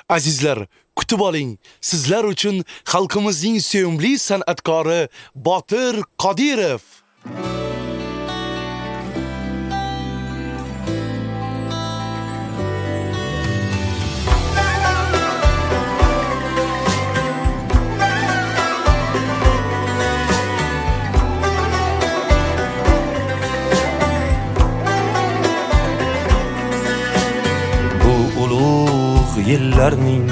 Azizlar, kutib oling. Sizlar uchun xalqimizning sevimli san'atkori Botir Qodirov. Yillarning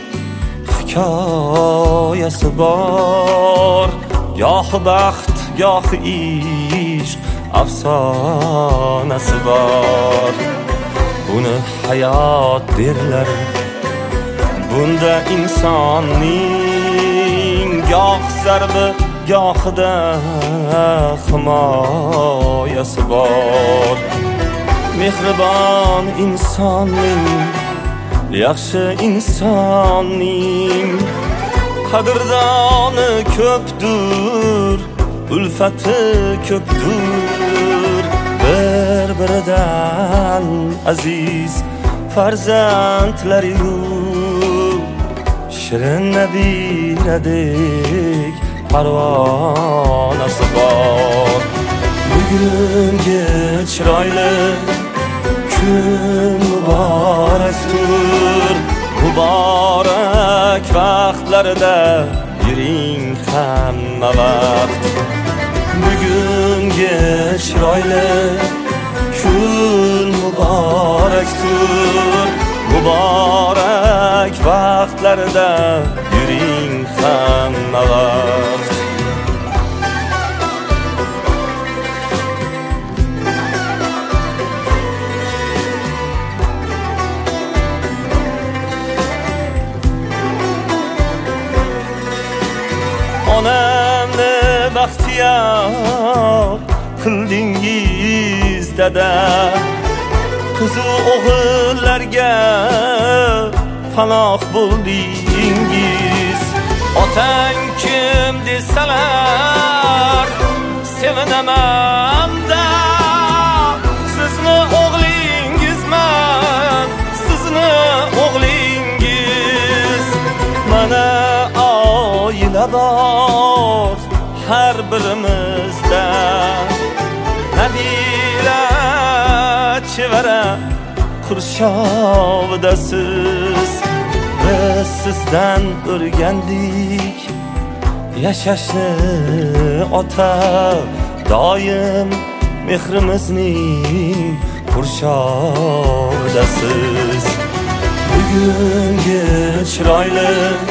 hikoyasi bor, goh baxt, goh ishq afsonasi bor. Buni hayot derlar, bunda insonning goh zarbi, gohida himoyasi bor. Mehribon insonning, yaxshi insonning qadrdoni ko'pdir, ulfati ko'pdir. Bir-biridan aziz farzandlari shirin nabiradek parvonasi bor. Bugungi chiroyli kun muborakdir, muborak vaqtlarda yuring hamma vaqt. Bugungi chiroyli kun muborakdir, muborak vaqtlarda yuring hamma vaqt. Onamni baxtiyor qildingiz dada, qizu o'g'illarga panoh bo'ldingiz. Otang kim desalar sevinaman-da, sizni o'g'lingizman, sizni o'g'lingiz. Mana oila bor har birimizda, nabira chevara qurshovidasiz. Biz sizdan o'rgandik yashashni ota, doim mehrimizning qurshovidasiz. Bugungi chiroyli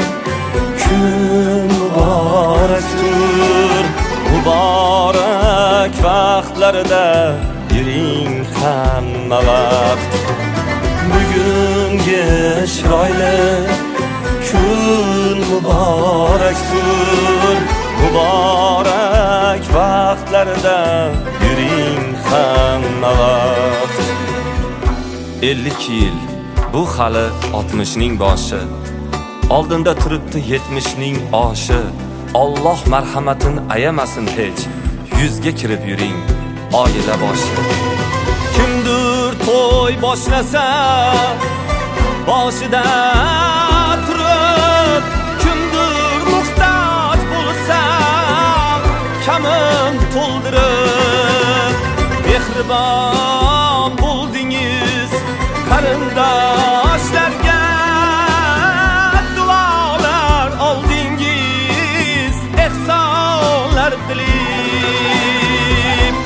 kun muborakdir, muborak vaqtlarda yuring hamma vaqt. Bugungi chiroyli kun muborakdir, muborak vaqtlarda yuring hamma vaqt. 50 yil bu hali 60ning boshi, oldinda turibdi 70ning oshi. Alloh marhamatin ayamasin hech, 100ga kirib yuring oila boshi. Kimdir to'y boshlasa boshida turib, kimdir muhtoj bo'lsa kamin to'ldirib. Mehribon bo'ldingiz qarindoshlarga, duolar oldingiz ehsonlar tilib.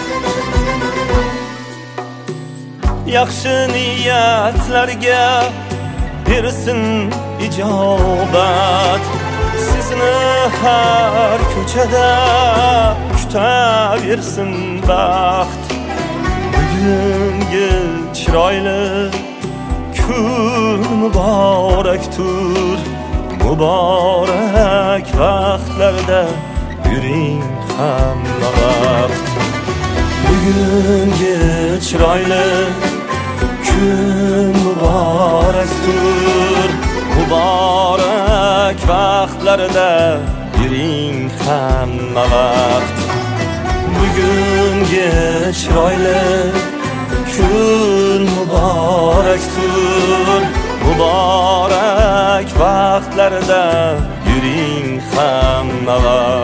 Yaxshi niyatlarga bersin ijobat, sizni har ko'chada kutaversin baxt. Bugungi chiroyli kun muborakdir, muborak vaqtlarda yuring hamma vaqt. Bugungi chiroyli kun muborakdir, muborak vaqtlarda yuring hamma vaqt. Bugungi chiroyli kun muborakdir, muborak vaqtlarida yuring hamma vaqt.